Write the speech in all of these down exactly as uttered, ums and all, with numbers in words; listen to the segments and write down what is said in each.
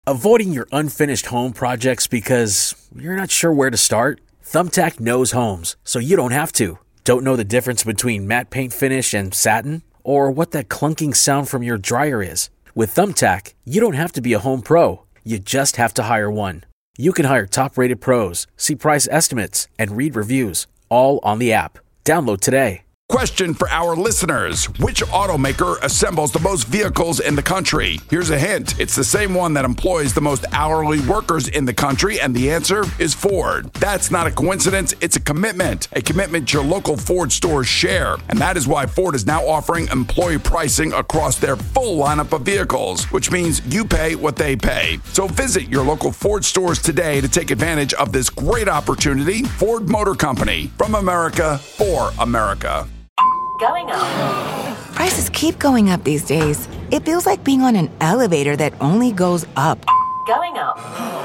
Avoiding your unfinished home projects because you're not sure where to start? Thumbtack knows homes, so you don't have to. Don't know the difference between matte paint finish and satin? Or what that clunking sound from your dryer is? With Thumbtack, you don't have to be a home pro. You just have to hire one. You can hire top-rated pros, see price estimates, and read reviews, all on the app. Download today. Question for our listeners. Which automaker assembles the most vehicles in the country? Here's a hint. It's the same one that employs the most hourly workers in the country, and the answer is Ford. That's not a coincidence. It's a commitment. A commitment your local Ford stores share. And that is why Ford is now offering employee pricing across their full lineup of vehicles, which means you pay what they pay. So visit your local Ford stores today to take advantage of this great opportunity. Ford Motor Company. From America, for America. Going up. Prices keep going up these days. It feels like being on an elevator that only goes up. Going up.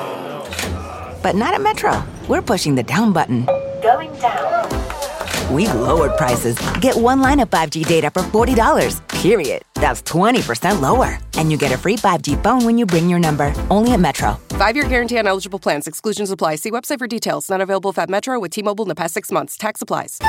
But not at Metro. We're pushing the down button. Going down. We've lowered prices. Get one line of five G data for forty dollars, period. That's twenty percent lower. And you get a free five G phone when you bring your number. Only at Metro. Five-year guarantee on eligible plans. Exclusions apply. See website for details. Not available if at Metro with T-Mobile in the past six months. Tax applies.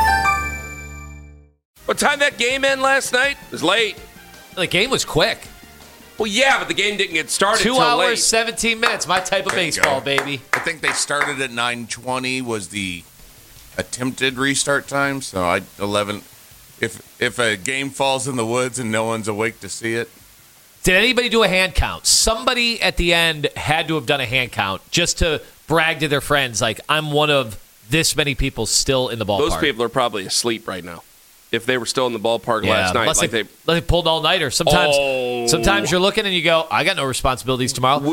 What time that game end last night? It was late. The game was quick. Well, yeah, but the game didn't get started Two till hours, late. seventeen minutes. My type of There you baseball, go. baby. I think they started at nine twenty was the attempted restart time. So I eleven. If if a game falls in the woods and no one's awake to see it, Did anybody do a hand count? Somebody at the end had to have done a hand count just to brag to their friends, like, I'm one of this many people still in the ballpark. Those people are probably asleep right now. If they were still in the ballpark yeah, last night, unless like they, they, they pulled all nighter. Sometimes, Oh. sometimes you're looking and you go, I got no responsibilities tomorrow.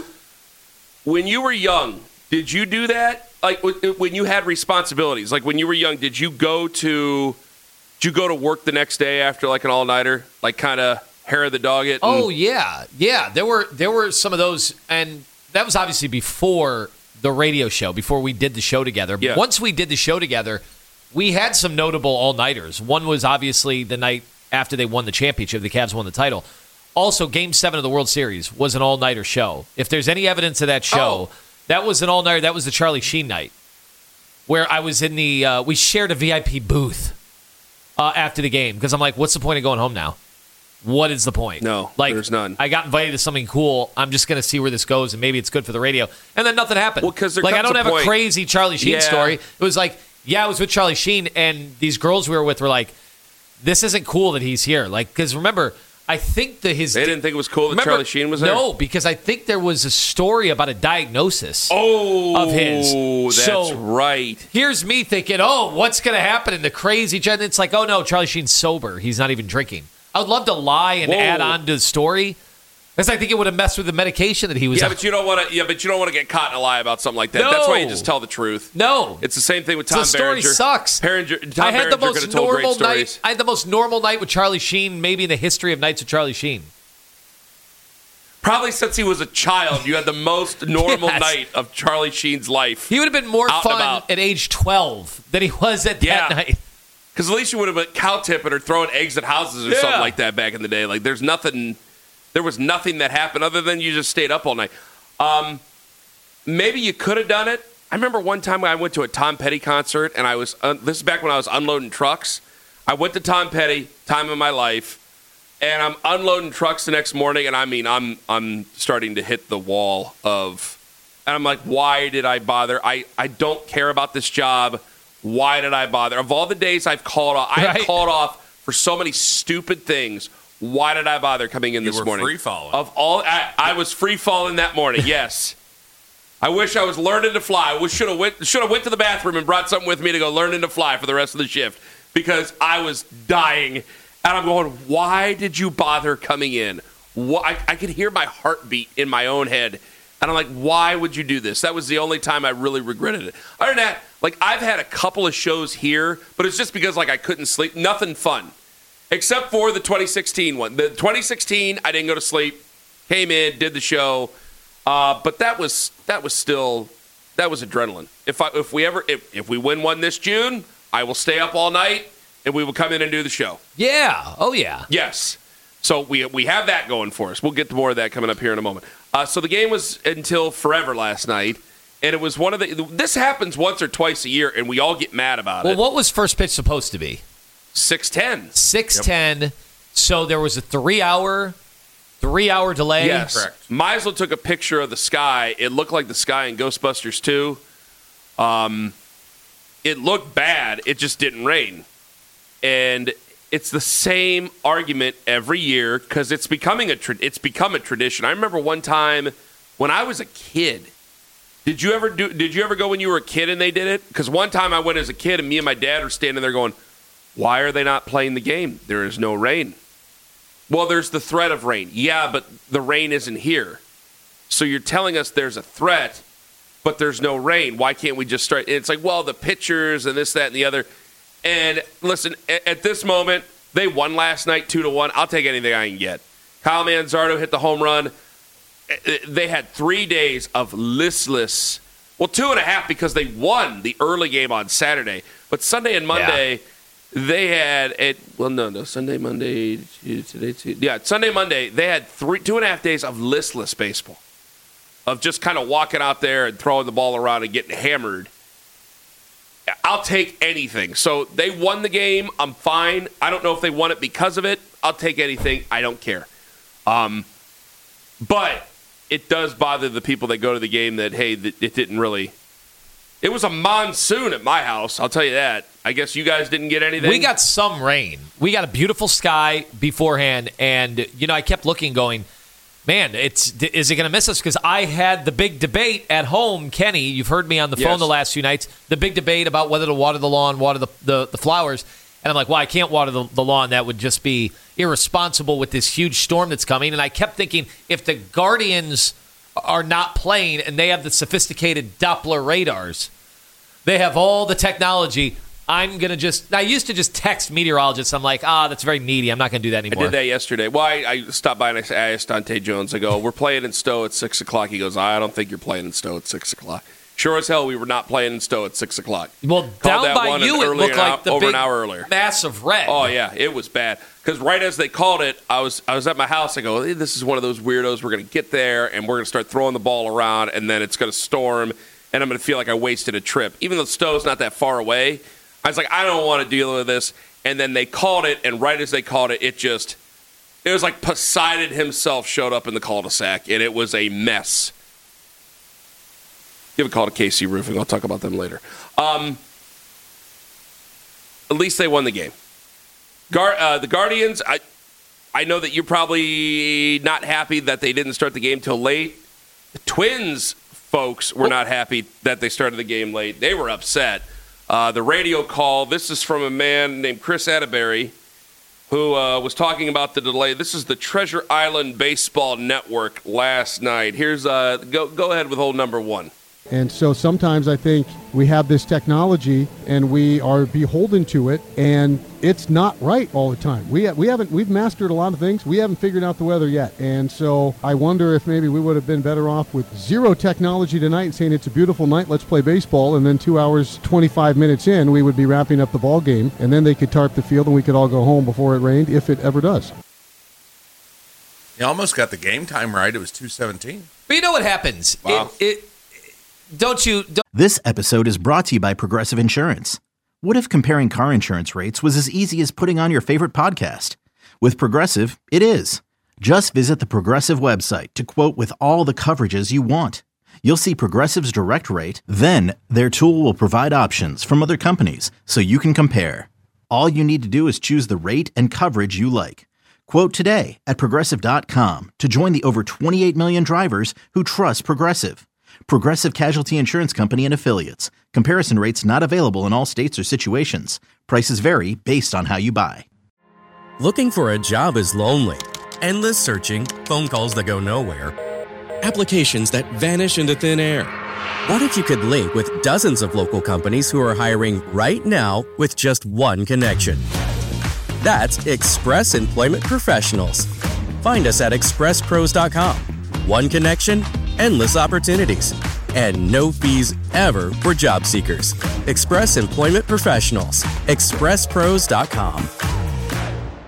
When you were young, did you do that? Like when you had responsibilities, like when you were young, did you go to, did you go to work the next day after like an all nighter, like kind of hair of the dog it? Oh yeah, yeah. There were there were some of those, and that was obviously before the radio show, before we did the show together. Yeah. Once we did the show together, we had some notable all-nighters. One was obviously the night after they won the championship. The Cavs won the title. Also, Game seven of the World Series was an all-nighter show. If there's any evidence of that show, Oh. that was an all-nighter. That was the Charlie Sheen night, where I was in the uh, – we shared a V I P booth uh, after the game because I'm like, what's the point of going home now? What is the point? No, like, there's none. I got invited to something cool. I'm just going to see where this goes, and maybe it's good for the radio. And then nothing happened. Well, 'cause there like I comes don't a have point- a crazy Charlie Sheen Yeah. story. It was like, yeah, I was with Charlie Sheen, and these girls we were with were like, this isn't cool that he's here. Like, because remember, I think that his They didn't think it was cool that remember, Charlie Sheen was there? No, because I think there was a story about a diagnosis Oh, of his. that's So, right. Here's me thinking, oh, what's going to happen in the crazy? And it's like, oh no, Charlie Sheen's sober. He's not even drinking. I would love to lie and Whoa. add on to the story, because I think it would have messed with the medication that he was Yeah, on. but you don't want to. Yeah, but you don't want to get caught in a lie about something like that. No. That's why you just tell the truth. No, It's the same thing with So Tom the story Berenger. sucks. Berenger, Tom I had the Berenger could most have told great normal stories. night. I had the most normal night with Charlie Sheen, maybe in the history of nights with Charlie Sheen. Probably since he was a child, you had the most normal Yes. night of Charlie Sheen's life. He would have been more Out and fun about. at age twelve than he was at Yeah. that night. Because at least you would have been cow tipping or throwing eggs at houses or Yeah. something like that back in the day. Like there's nothing, there was nothing that happened other than you just stayed up all night. Um, maybe you could have done it. I remember one time I went to a Tom Petty concert, and I was uh, this is back when I was unloading trucks. I went to Tom Petty, time of my life, and I'm unloading trucks the next morning, and I mean I'm I'm starting to hit the wall of, and I'm like, why did I bother? I I don't care about this job. Why did I bother? Of all the days I've called off, I have Right. called off for so many stupid things. Why did I bother coming in You this were morning? free-falling. Of all, I, I was free falling that morning. Yes, I wish I was learning to fly. I should have went should have went to the bathroom and brought something with me to go learning to fly for the rest of the shift because I was dying. And I'm going, why did you bother coming in? Why, I, I could hear my heartbeat in my own head. And I'm like, why would you do this? That was the only time I really regretted it. Other than that, like, I've had a couple of shows here, but it's just because, like, I couldn't sleep. Nothing fun. Except for the twenty sixteen one. The twenty sixteen, I didn't go to sleep. Came in, did the show. Uh, but that was that was still, that was adrenaline. If I, if we ever, if, if we win one this June, I will stay up all night, and we will come in and do the show. Yeah. Oh, yeah. Yes. So we we have that going for us. We'll get to more of that coming up here in a moment. Uh, so the game was until forever last night, and it was one of the. This happens once or twice a year, and we all get mad about well, it. Well, what was first pitch supposed to be? six ten. six ten. Yep. So there was a three-hour, three-hour delay. Yes, correct. Meisel took a picture of the sky. It looked like the sky in Ghostbusters two. Um, it looked bad. It just didn't rain, and it's the same argument every year because it's becoming a tra- it's become a tradition. I remember one time when I was a kid. Did you ever do? Did you ever go when you were a kid and they did it? Because one time I went as a kid and me and my dad were standing there going, "Why are they not playing the game? There is no rain." Well, there's the threat of rain. Yeah, but the rain isn't here. So you're telling us there's a threat, but there's no rain. Why can't we just start? It's like, well, the pitchers and this, that, and the other. And listen, at this moment, they won last night two to one. I'll take anything I can get. Kyle Manzardo hit the home run. They had three days of listless. Well, two and a half because they won the early game on Saturday. But Sunday and Monday, yeah. they had it. Well, no, no, Sunday, Monday, today, Tuesday. Yeah, Sunday, Monday, they had three, two and a half days of listless baseball, of just kind of walking out there and throwing the ball around and getting hammered. I'll take anything. So they won the game. I'm fine. I don't know if they won it because of it. I'll take anything. I don't care. Um, but it does bother the people that go to the game that, hey, it didn't really. It was a monsoon at my house. I'll tell you that. I guess you guys didn't get anything. We got some rain. We got a beautiful sky beforehand. And, you know, I kept looking going, man, it's is it going to miss us? Because I had the big debate at home, Kenny. You've heard me on the phone yes. the last few nights. The big debate about whether to water the lawn, water the, the, the flowers. And I'm like, well, I can't water the, the lawn. That would just be irresponsible with this huge storm that's coming. And I kept thinking, if the Guardians are not playing and they have the sophisticated Doppler radars, they have all the technology, I'm going to just – I used to just text meteorologists. I'm like, ah, that's very needy. I'm not going to do that anymore. I did that yesterday. Well, I, I stopped by and I asked Dante Jones. I go, we're playing in Stowe at six o'clock. He goes, I don't think you're playing in Stowe at six o'clock. Sure as hell, we were not playing in Stowe at six o'clock. Well, Called down by you, it looked like the over big an hour earlier. Massive red. Oh, yeah, it was bad. Because right as they called it, I was I was at my house. I go, hey, this is one of those weirdos. We're going to get there, and we're going to start throwing the ball around, and then it's going to storm, and I'm going to feel like I wasted a trip. Even though Stowe's not that far away, I was like, I don't want to deal with this. And then they called it, and right as they called it, it just, it was like Poseidon himself showed up in the cul-de-sac, and it was a mess. Give a call to K C Roofing. I'll talk about them later. Um, at least they won the game. Gar- uh, the Guardians, I, I know that you're probably not happy that they didn't start the game till late. The Twins folks were not happy that they started the game late. They were upset. Uh, the radio call, this is from a man named Chris Atterbury, who uh, was talking about the delay. This is the Treasure Island Baseball Network last night. Here's uh, go go ahead with hole number one. And so sometimes I think we have this technology and we are beholden to it, and it's not right all the time. We ha- we haven't we've mastered a lot of things. We haven't figured out the weather yet, and so I wonder if maybe we would have been better off with zero technology tonight, saying it's a beautiful night, let's play baseball, and then two hours twenty-five minutes in, we would be wrapping up the ball game, and then they could tarp the field and we could all go home before it rained, if it ever does. You almost got the game time right. It was two seventeen. But you know what happens? Wow. It, it Don't you? Don't- This episode is brought to you by Progressive Insurance. What if comparing car insurance rates was as easy as putting on your favorite podcast? With Progressive, it is. Just visit the Progressive website to quote with all the coverages you want. You'll see Progressive's direct rate, then their tool will provide options from other companies so you can compare. All you need to do is choose the rate and coverage you like. Quote today at Progressive dot com to join the over twenty-eight million drivers who trust Progressive. Progressive Casualty Insurance Company and Affiliates. Comparison rates not available in all states or situations. Prices vary based on how you buy. Looking for a job is lonely. Endless searching, phone calls that go nowhere, applications that vanish into thin air. What if you could link with dozens of local companies who are hiring right now with just one connection? That's Express Employment Professionals. Find us at express pros dot com. One connection, endless opportunities, and no fees ever for job seekers. Express Employment Professionals. express pros dot com.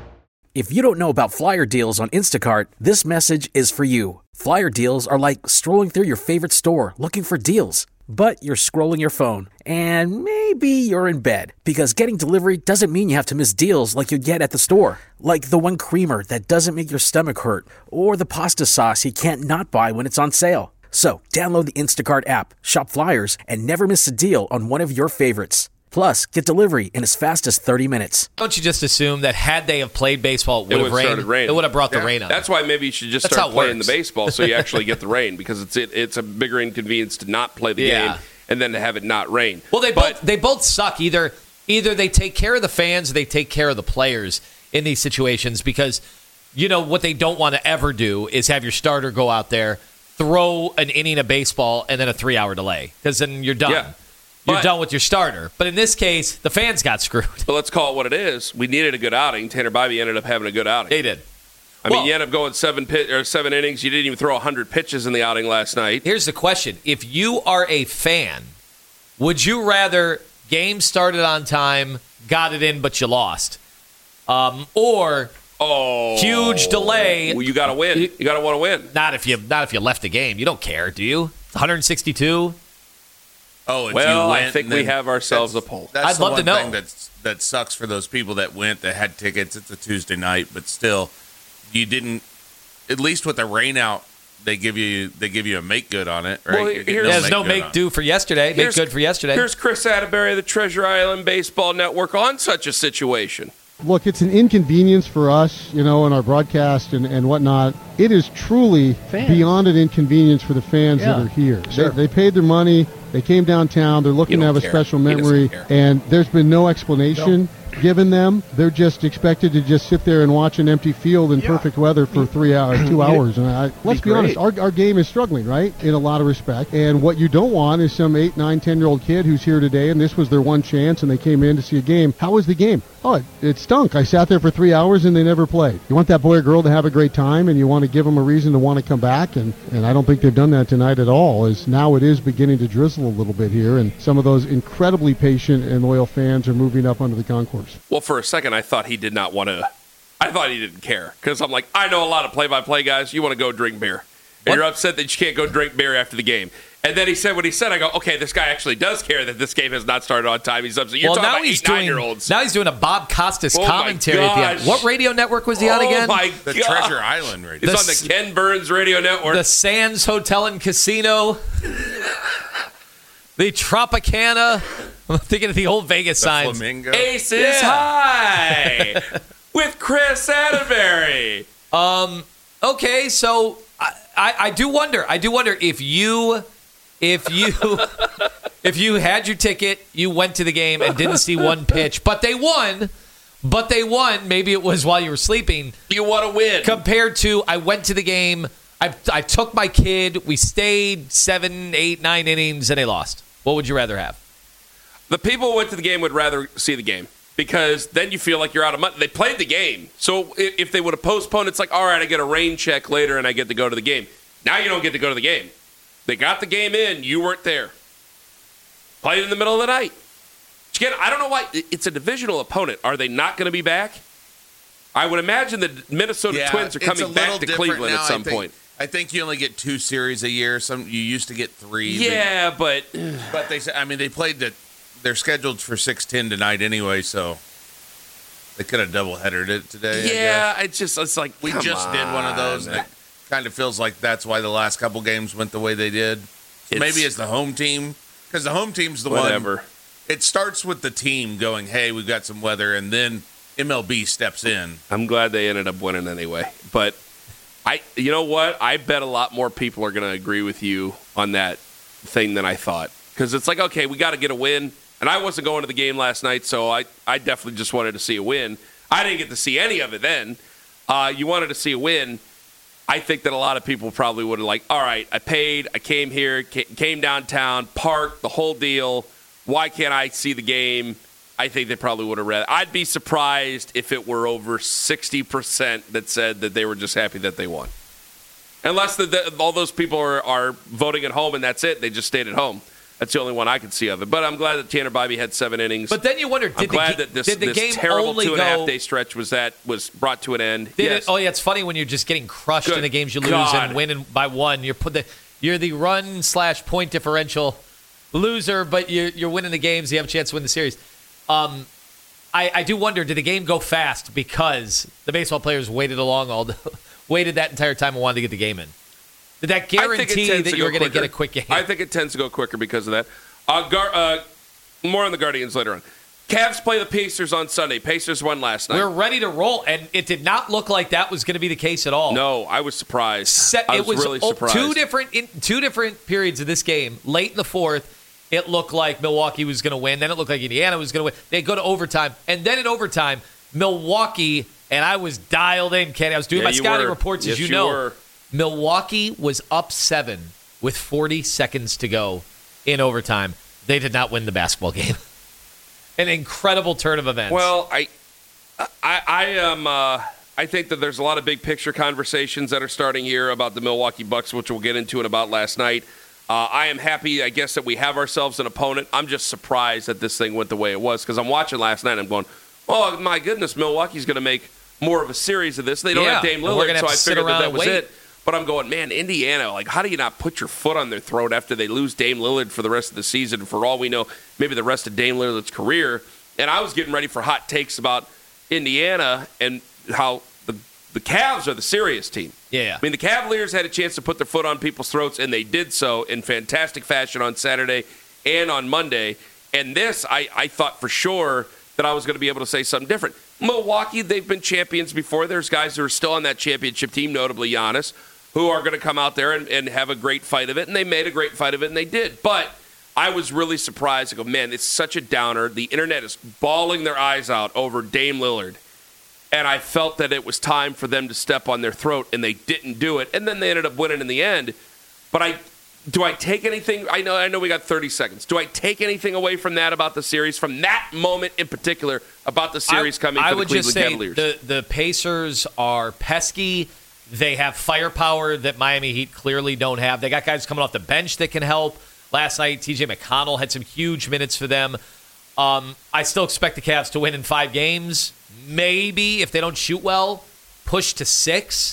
If you don't know about Flyer deals on Instacart, this message is for you. Flyer deals are like strolling through your favorite store looking for deals. But you're scrolling your phone, and maybe you're in bed, because getting delivery doesn't mean you have to miss deals like you'd get at the store. Like the one creamer that doesn't make your stomach hurt, or the pasta sauce you can't not buy when it's on sale. So download the Instacart app, shop Flyers, and never miss a deal on one of your favorites. Plus, get delivery in as fast as thirty minutes. Don't you just assume that had they have played baseball, it would have rained? rained? It would have brought yeah. the rain on. That's why maybe you should just That's start playing works. the baseball so you actually get the rain, because it's it, it's a bigger inconvenience to not play the Yeah. game and then to have it not rain. Well, they but, both they both suck. Either either they take care of the fans or they take care of the players in these situations, because you know what they don't want to ever do is have your starter go out there, throw an inning of baseball, and then a three-hour delay, because then you're done. Yeah. You're But- done with your starter. But in this case, the fans got screwed. But let's call it what it is. We needed a good outing. Tanner Bybee ended up having a good outing. They did. I Well- mean, you end up going seven pit, or seven innings. You didn't even throw one hundred pitches in the outing last night. Here's the question. If you are a fan, would you rather game started on time, got it in, but you lost? Um, or oh, huge delay. Well, you got to win. You got to want to win. Not if you not if you left the game. You don't care, do you? one sixty-two. Oh, if well, you went, I think and then we have ourselves a that's- poll. That's I'd the love one to know. thing that's, that sucks for those people that went, that had tickets. It's a Tuesday night, but still, you didn't. At least with the rain out, they give you they give you a make good on it. Right? Well, You're getting here's- There's no good make on it. do for yesterday. Make Here's- good for yesterday. Here's Chris Atterbury of the Treasure Island Baseball Network on such a situation. Look, it's an inconvenience for us, you know, in our broadcast and, and whatnot. It is truly Fans. beyond an inconvenience for the fans Yeah, that are here. sure. They, they paid their money. They came downtown. They're looking You to have don't a care. special He doesn't memory, care. and there's been no explanation given them. They're just expected to just sit there and watch an empty field in Yeah. perfect weather for three hours, two hours. And I, let's be, great. honest, our, our game is struggling, right, in a lot of respect. And what you don't want is some eight, nine, ten-year-old kid who's here today, and this was their one chance, and they came in to see a game. How was the game? Oh, it, it stunk. I sat there for three hours, and they never played. You want that boy or girl to have a great time, and you want to give them a reason to want to come back, and, and I don't think they've done that tonight at all, as now it is beginning to drizzle a little bit here, and some of those incredibly patient and loyal fans are moving up onto the concourse. Well, for a second, I thought he did not want to. I thought he didn't care, because I'm like, I know a lot of play-by-play guys. You want to go drink beer, and What? you're upset that you can't go drink beer after the game. And then he said what he said. I go, okay, this guy actually does care that this game has not started on time. He's upset. You're well, talking now about he's eight, doing nine-year-olds. now he's doing a Bob Costas Oh, my commentary at the end. gosh. What radio network was he on Oh, again? my The God. Treasure Island radio. It's The on the Ken Burns Radio Network. The Sands Hotel and Casino. The Tropicana. I'm thinking of the old Vegas The signs. Flamingo. Aces Yeah. High with Chris Atterbury. Um. Okay, so I, I, I do wonder. I do wonder if you, if you, if you had your ticket, you went to the game and didn't see one pitch, but they won. But they won. Maybe it was while you were sleeping. You want to win. Compared to, I went to the game. I I took my kid. We stayed seven, eight, nine innings, and they lost. What would you rather have? The people who went to the game would rather see the game, because then you feel like you're out of money. They played the game. So if, if they would have postponed, it's like, all right, I get a rain check later and I get to go to the game. Now you don't get to go to the game. They got the game in. You weren't there. Played in the middle of the night. Which again, I don't know why. It's a divisional opponent. Are they not going to be back? I would imagine the Minnesota Yeah, Twins are it's a coming little back to different Cleveland now, at some I think. point. I think you only get two series a year. Some you used to get three. but- Yeah, but But they said, I mean, they played the. They're scheduled for six ten tonight anyway, so they could have double headered it today. I yeah, guess. it's just it's like we come just did one of those. on. And it kind of feels like that's why the last couple games went the way they did. So It's- maybe it's the home team, because the home team's the Whatever. one. It starts with the team going, "Hey, we've got some weather," and then M L B steps in. I'm glad they ended up winning anyway. But I, you know what? I bet a lot more people are going to agree with you on that thing than I thought. Because it's like, okay, we got to get a win. And I wasn't going to the game last night, so I, I definitely just wanted to see a win. I didn't get to see any of it then. Uh, you wanted to see a win. I think that a lot of people probably would have like, all right, I paid, I came here, came downtown, parked, the whole deal. Why can't I see the game? I think they probably would have read. I'd be surprised if it were over sixty percent that said that they were just happy that they won. Unless the, the, all those people are, are voting at home and that's it. They just stayed at home. That's the only one I could see of it. But I'm glad that Tanner Bybee had seven innings. But then you wonder, did I'm glad the, that this, did the this game terrible only two and a half go, day stretch was that was brought to an end. Did Yes. it, oh, yeah, it's funny when you're just getting crushed Good in the games you lose God. and winning by one. You're put the you're the run slash point differential loser, but you're, you're winning the games. You have a chance to win the series. Um, I, I do wonder, did the game go fast because the baseball players waited along all the, waited that entire time and wanted to get the game in? Did that guarantee that you were going to get a quick game? I think it tends to go quicker because of that. Uh, Gar- uh, more on the Guardians later on. Cavs play the Pacers on Sunday. Pacers won last night. We're ready to roll, and it did not look like that was going to be the case at all. No, I was surprised. Se- I it was, was really oh, surprised. Two different in, two different periods of this game. Late in the fourth, it looked like Milwaukee was going to win. Then it looked like Indiana was going to win. They go to overtime, and then in overtime, Milwaukee, and I was dialed in, Kenny. I was doing Yeah, my you scouting were. reports, Yes, as you, you know. were. Milwaukee was up seven with forty seconds to go in overtime. They did not win the basketball game. An incredible turn of events. Well, I, I, I am. Uh, I think that there's a lot of big picture conversations that are starting here about the Milwaukee Bucks, which we'll get into and about last night. Uh, I am happy, I guess, that we have ourselves an opponent. I'm just surprised that this thing went the way it was because I'm watching last night and I'm going, oh, my goodness, Milwaukee's going to make more of a series of this. They don't Yeah, have Dame and we're Lillard, gonna so have I to sit figured that around that and was wait. it. But I'm going, man, Indiana, like, how do you not put your foot on their throat after they lose Dame Lillard for the rest of the season? For all we know, maybe the rest of Dame Lillard's career. And I was getting ready for hot takes about Indiana and how the the Cavs are the serious team. Yeah. I mean, the Cavaliers had a chance to put their foot on people's throats, and they did so in fantastic fashion on Saturday and on Monday. And this, I, I thought for sure that I was going to be able to say something different. Milwaukee, they've been champions before. There's guys who are still on that championship team, notably Giannis, who are going to come out there and, and have a great fight of it. And they made a great fight of it, and they did. But I was really surprised. I go, man, it's such a downer. The internet is bawling their eyes out over Dame Lillard. And I felt that it was time for them to step on their throat, and they didn't do it. And then they ended up winning in the end. But I do I take anything? I know I know we got thirty seconds. Do I take anything away from that about the series, from that moment in particular about the series I, coming I to the would Cleveland just say Cavaliers? The, the Pacers are pesky. They have firepower that Miami Heat clearly don't have. They got guys coming off the bench that can help. Last night, T J McConnell had some huge minutes for them. Um, I still expect the Cavs to win in five games. Maybe, if they don't shoot well, push to six.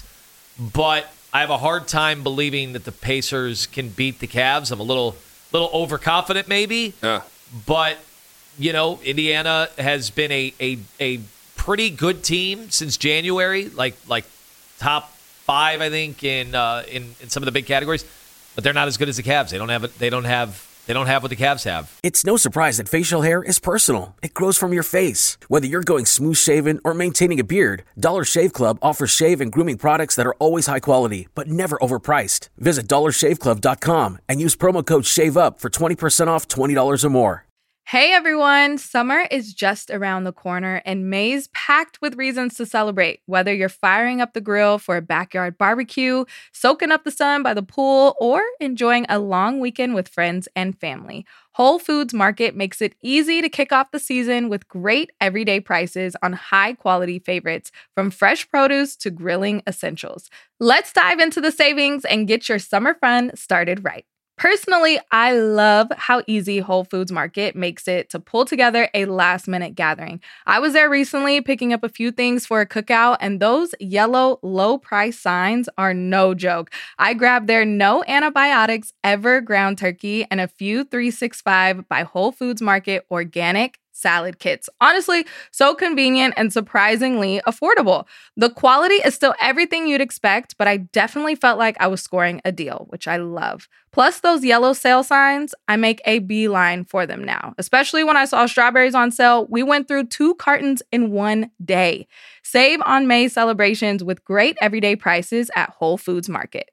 But I have a hard time believing that the Pacers can beat the Cavs. I'm a little little overconfident, maybe. Yeah. But, you know, Indiana has been a, a, a pretty good team since January, like like top five, I think, in uh, in, in some of the big categories. But they're not as good as the Cavs. They don't have they don't have they don't have what the Cavs have. It's no surprise that facial hair is personal. It grows from your face. Whether you're going smooth shaven or maintaining a beard, Dollar Shave Club offers shave and grooming products that are always high quality, but never overpriced. Visit dollar shave club dot com and use promo code SHAVEUP for twenty percent off twenty dollars or more. Hey everyone, summer is just around the corner and May's packed with reasons to celebrate. Whether you're firing up the grill for a backyard barbecue, soaking up the sun by the pool, or enjoying a long weekend with friends and family, Whole Foods Market makes it easy to kick off the season with great everyday prices on high-quality favorites, from fresh produce to grilling essentials. Let's dive into the savings and get your summer fun started right. Personally, I love how easy Whole Foods Market makes it to pull together a last-minute gathering. I was there recently picking up a few things for a cookout, and those yellow low-price signs are no joke. I grabbed their no antibiotics ever ground turkey and a few three sixty-five by Whole Foods Market organic salad kits. Honestly, so convenient and surprisingly affordable. The quality is still everything you'd expect, but I definitely felt like I was scoring a deal, which I love. Plus, those yellow sale signs, I make a beeline for them now. Especially when I saw strawberries on sale, we went through two cartons in one day. Save on May celebrations with great everyday prices at Whole Foods Market.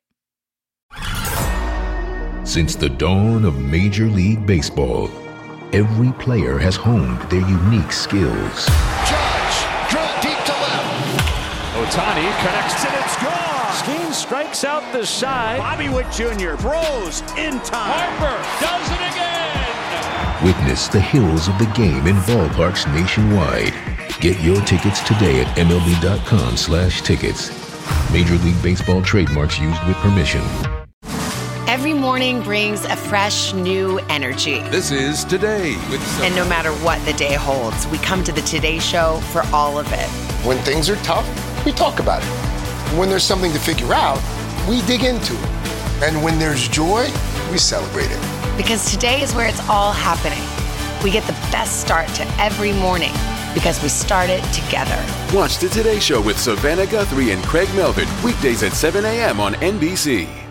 Since the dawn of Major League Baseball, every player has honed their unique skills. Judge, drill deep to left. Ohtani connects and it's gone. Skeen strikes out the side. Bobby Witt Junior throws in time. Harper does it again. Witness the hills of the game in ballparks nationwide. Get your tickets today at M L B dot com slash tickets. Major League Baseball trademarks used with permission. Every morning brings a fresh, new energy. This is Today with Sophia. And no matter what the day holds, we come to the Today Show for all of it. When things are tough, we talk about it. When there's something to figure out, we dig into it. And when there's joy, we celebrate it. Because today is where it's all happening. We get the best start to every morning because we start it together. Watch the Today Show with Savannah Guthrie and Craig Melvin weekdays at seven a.m. on N B C.